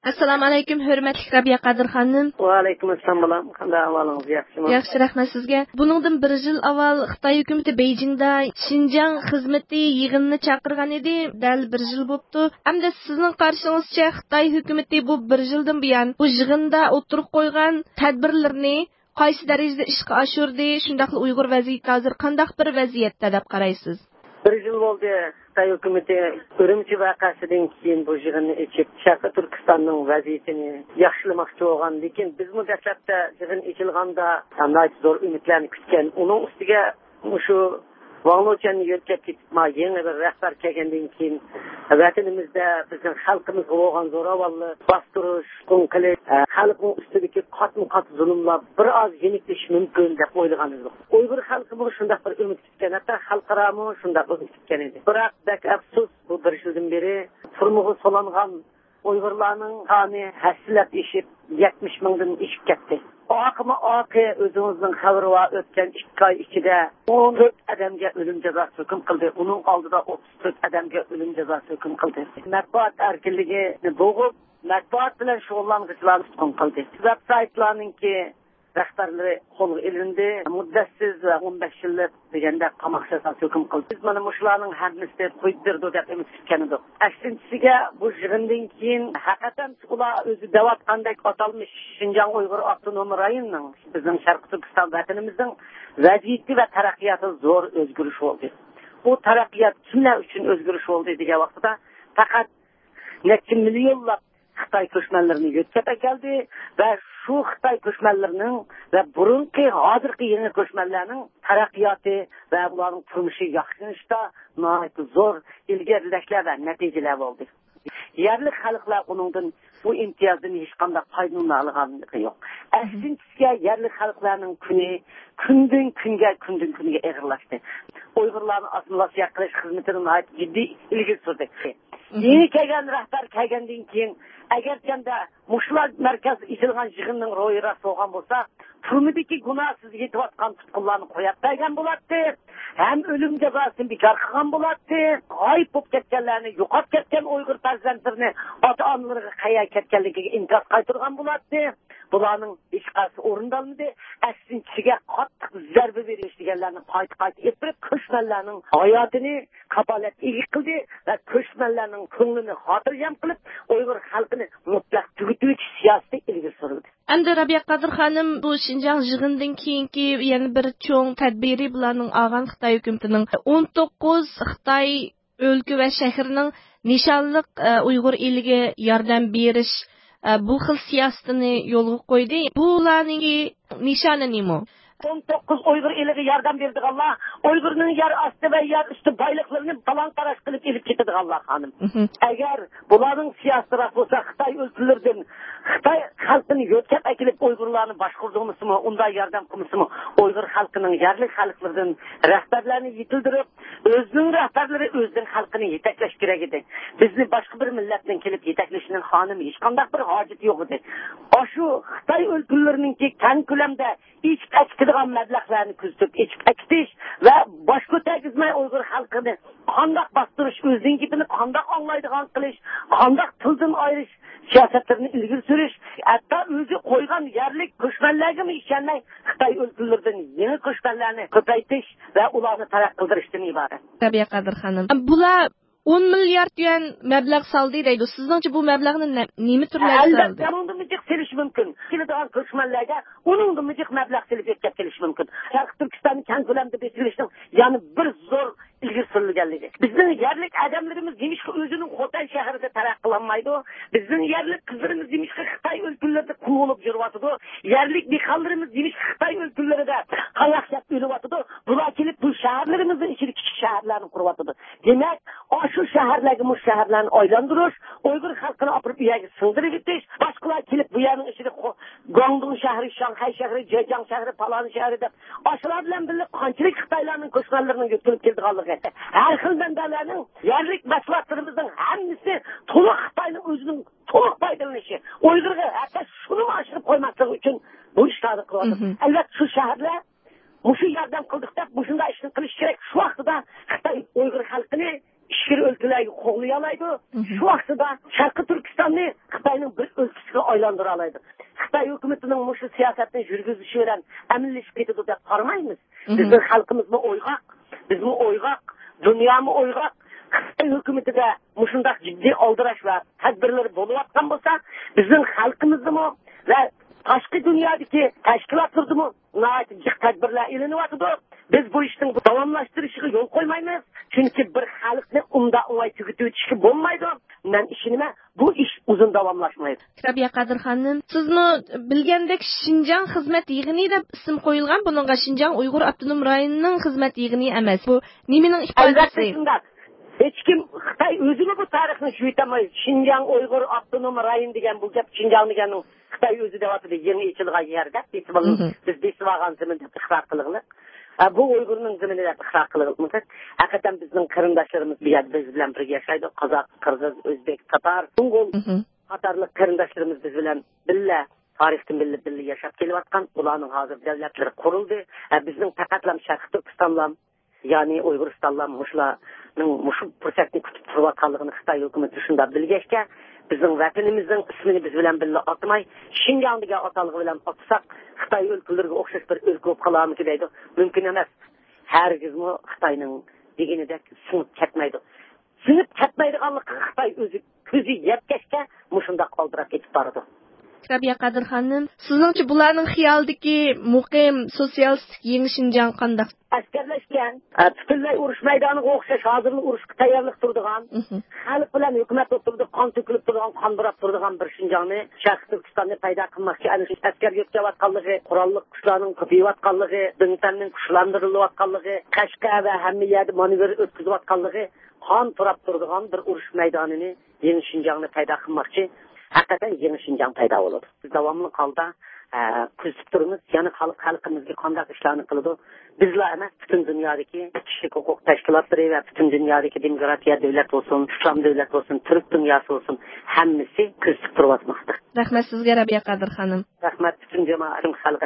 Assalomu alaykum, hurmatli Rabiya Qadir xonim. Va alaykum assalom bolam. Qanday ahvolingiz, yaxshimi? Yaxshi, rahmat sizga. Buningdan 1 yil avval Xitoy hukumatı Beijingda Xinjiang xizmati yig'inini chaqirgan edi. Dal 1 yil bo'pti. Hamda sizning qarshingizcha Xitoy hukumatı bu 1 yildan buyon bu yig'inda o'tirib qo'ygan tadbirlarni qaysi darajada ishga oshirdi? Shundaqli Uyg'ur vaziyati hozir qanday bir vaziyatda deb qaraysiz? 1 yil bo'ldi. Xitoy hukumatı Urumchi voqeasidan keyin bu yig'inni ochib, Sharqiy Turkistonning vaziyatini yaxshilamoqchi bo'lgan, lekin biz bu dastlabda yig'in ochilganda qanday zo'r umidlarni kutgan. Uning ustiga shu Wangluchanni yo'tkab ketib, yangi bir rahbar kelgandan keyin vatanimizda bizning xalqimizga bo'lgan zo'ravonlik, bostirish, qilib, xalqning ustidagi qatma-qat zulmlar bir oz yeniklishi mumkin deb o'ylagan edik. Uyg'ur xalqi bu shunday bir umid kutgan, hatto xalqaro shunday umid kutgan edi. Biroq bak afsus, bu 1 yildan beri turmuga solangan Uyg'urlarning soni hassilab eshib 70 mingdan ishib ketdi. Oqi o'zimizning xabari va o'tgan 2 oy ichida 14 odamga o'lim jazosi hukm qildi. Uning oldida 34 odamga o'lim jazosi hukm qildi. Matbuot erkinligini bo'g'ib, matbuot bilan shug'ullanuvchilarni hukm qildi. Veb-saytlarningki rahbarlari qo'lga ilindi, muddatsiz va 15 yillik deganda qamoq jazosi hukm qildi. Biz mana shularning hammasini qo'yib berdi deb umid qilgan edik. Aksinchasiga bu yig'indan keyin haqiqatan ular o'zi davatqandek atalmış Xinjiang Uyg'ur avtonom rayonining bizning Sharqiy Turkiston vatanimizning vaziyati va taraqqiyoti zo'r o'zgarish bo'ldi. Bu taraqqiyot kimlar uchun o'zgarish bo'ldi degan vaqtda faqat necha millionlab Xitoy ko'chmanlarini yo'tkab keldi va shu Xitoy ko'chmanlarining va burungi hozirgi yangi ko'chmanlarning taraqqiyoti va ularning turmushi yaxshilanishda nihoyat zo'r ilgariliklar va natijalar bo'ldi. Yerli xalqlar uningdan bu imtiyozdan hech qanday foydalana olgani yo'q. Aksincha yerli xalqlarning kuni kundan kunga og'irlashdi. Uyg'urlarni assimilyatsiya qilish xizmatini nihoyat jiddiy ilgari surdi. Yeni kelgan rahbar kelgandan keyin agar kanda mushlar markaz ichilgan yig'inning ro'yi rast bo'lgan bo'lsa, turmidagi gunohsiz yetayotgan tutqunlarni qo'yib bergan bo'ladi. Ham o'lim jazosini bekor qilgan bo'ladi. G'oyib bo'lib ketganlarni, yo'qolib ketgan Uyg'ur farzandlarini ota-onalariga qayerga ketganligiga inkor qaytargan bo'ladi. Bularning hech qaysi o'rindalmadi. Aksincha qattiq zarba berish deganlarni qayta etib, ko'chmanlarning hayotini kapolat qildi va ko'chmanlarning ko'nglini xotirjam qilib, Uyg'ur xalqini mutlaq tugutish siyosati ilgari surdi. Endi Rabiya Qadir xonim, bu Xinjiang yig'inidan keyingi yana bir cho'ng tadbiri bularning olgan Xitoy hukumatining 19 Xitoy o'lka va shahrining nishonliq Uyg'ur eliga yordam berish bu xil siyosatini yo'lga qo'ydi. Bularning nishoni nima? 19 Uyg'ur eliga yordam berdiganlar, Uyg'urning yer osti va yer usti boyliklarini talon-taroj qilib elib ketadiganlar xonim. Agar bularning siyosati bo'lsa, Xitoy o'lkalaridan Xitoy xalqini yo'tkab akilib Uyg'urlarni boshqardirmisimi, unday yordam qilmisimi, Uyg'ur xalqining yerli xalqlaridan rahbarlarni yetildirib, o'zining rahbarlari o'zining xalqini yetaklash kerak edi. Bizni boshqa bir millatdan kelib yetaklashining xonim hech qanday bir hojati yo'q edi. Shu Xitoy o'lkalarininki keng ko'lamda iç kaçtıran meblağlarını küzdük, iç kaçtış ve başka tegizmay Uygur halkını kandak bastırış, özün gibini kandak anlaydıgan kılış, kandak tıldan ayrış siyasetlerini ilgili sürüş, hatta özü koygan yerlik köşmenlerine mi işlenmey, Xitay ülkelerden yeni köşmenlerini köpeytiş ve ularını tarak kıldırıştığını ibaret. Rabiya Qadir xonim, bular 10 milyard yuan mablag' soldi deydi. Sizningcha bu mablag'ni nima turlarga soldi? Albatta, undan mijiq selish mumkin. Keladigan ko'chmanlarga undan mijiq mablag' selib yetkazib kelish mumkin. Sharq Turkistonning keng ko'lamda besilishning yana bir zo'r ilgari surilganligi. Bizning yerlik odamlarimiz nimishqa o'zining Xotay shahrida taraqqiylanmaydi. Bizning yerlik qizlarimiz nimishqa Xitoy o'lkalarida quvulib yuryapti. Yerlik dehqonlarimiz nimishqa Xitoy o'lkalarida qayoqlab o'lyapti. Bular kelib bu shaharlarimizning ichida kichik shaharlarni quryapti. Demak, şu şehirlerdeki bu şehirlerini aylandırış, Uygur halkını apırıp yerine sığdırıp gitmiş, başkalar gelip bu yerin içinde Guangdong şehri, Şanghay şehri, Zhejiang şehri, falan şehri de aşılar bilen birlik kançılık Xitaylarının koşmanlarını götürüp geldi kaldık etti. Her xil benderlerinin yerlik mesulatlarımızın hemisi toluk Xitay'ın özünün toluk faydalanışı. Uygur'a hatta şunu mu aşırıp koymakları için bu işleri kıladı. Elbette şu şehirler bu şu yerden kıldıkta bu şunda işini kılış gerek. Şu vaxtıda Xitay Uygur halkını iş ichkiri o'lkalarga qo'g'lay oladi. Shu vaqtida Sharqi Turkistonni Xitoyning bir o'lkasiga aylantira oladi. Xitoy hukumatining mush siyosatni yurgizishi bilan amillashib ketadi deb qaramaymiz. Bizning xalqimizmi o'yg'oq, bizmi o'yg'oq, dunyomi o'yg'oq. Xitoy hukumatiga mushundaq jiddiy oldirash va tadbirlar bo'layotgan bo'lsa, bizning xalqimizmi va tashqi dunyodagi tashkilotlarmi jiq tadbirlar ilinyapti. Biz bu ishning davomlashtirishiga yo'l qo'ymaymiz. Chunki bir xalqni o'ngay tugutib o'tishga bo'lmaydi. Men ishimni bu ish uzun davomlashmaydi. Rabiya Qadirxonim, sizmi bilgandek Şinjan xizmat yig'ini deb ism qo'yilgan, buningga Şinjan Uyg'ur avtonom rayonining xizmat yig'ini emas. Bu nimaning ifodasi? Hech kim Xitoy o'zini bu tarixni tushunmaydi. Şinjan Uyg'ur avtonom rayon degan bu gap Şinjan deganing Xitoy o'zi deyapti, yangi ichilgan yerda. Biz besvagan zaminda iqror qilinglar. Bu Uyg'urning zaminida iqror qilinglar. Haqiqatan bizning qarindoshlarimiz bu yerda biz bilan birga yashaydi. Qozoq, Qirg'iz, O'zbek, Tatar, Mo'ng'ol qatorli qarindoshlarimiz biz bilan birga tarixdan birga yashab kelayotgan. Ularning hozir davlatlari qurildi. Bizning faqatlam Sharq Turkistondan ya'ni Uyg'uristondan mushlarning mushu fursatni kutib turayotganligini Xitoy hukumati shunda bilgachga bizning vatanimizning ismini biz bilan birga atmay Şinjan degan atalg'i bilan atsak Xitoy o'lkalariga o'xshash bir o'lka bo'lib qolarmiki deydi. Mumkin emas. Hargizmi Xitoyning deganidek sinib ketmaydi. Sinib ketmaydiganligi Xitoy o'zi ko'zi yetkazga mushundaq qoldirib ketib boradi. Rabiya Qadirxonim, sizningcha bularning xiyolidagi muqim sotsialistik yangi Şinjan qanday? Askarlashgan, butunlay urush maydoniga o'xshash hozirgi urushga tayyorlik turadigan, xalq bilan hukumat o'tirdi, qon to'kilib turgan, qon burab turadigan bir Şinjanni, Sharq Turkistonni paydo qilmoqchi ana shu askar yo'tayotganligi, qurolli kuchlarning ko'payayotganligi, dintanning kuchlantirilayotganligi, Qashqa va hamma yerda manevr o'tkazayotganligi, qon turab turadigan bir urush maydonini, yangi Şinjanni paydo qilmoqchi. Haqiqatan yangi Şinjan paydo bo'ladi. Biz davomli holda kuzatib turamiz, yana xalqimizga qanday ishlarni qiladi. Bizlar emas, butun dunyodagi kishilik huquq tashkilotlari va butun dunyodagi demokratiya davlat bo'lsin, islom davlat bo'lsin, turk dunyosi bo'lsin, hammasi kuzatib turibmoqda. Rahmat sizga Rabiya Qadirxonim. Rahmat butun jamoat xalq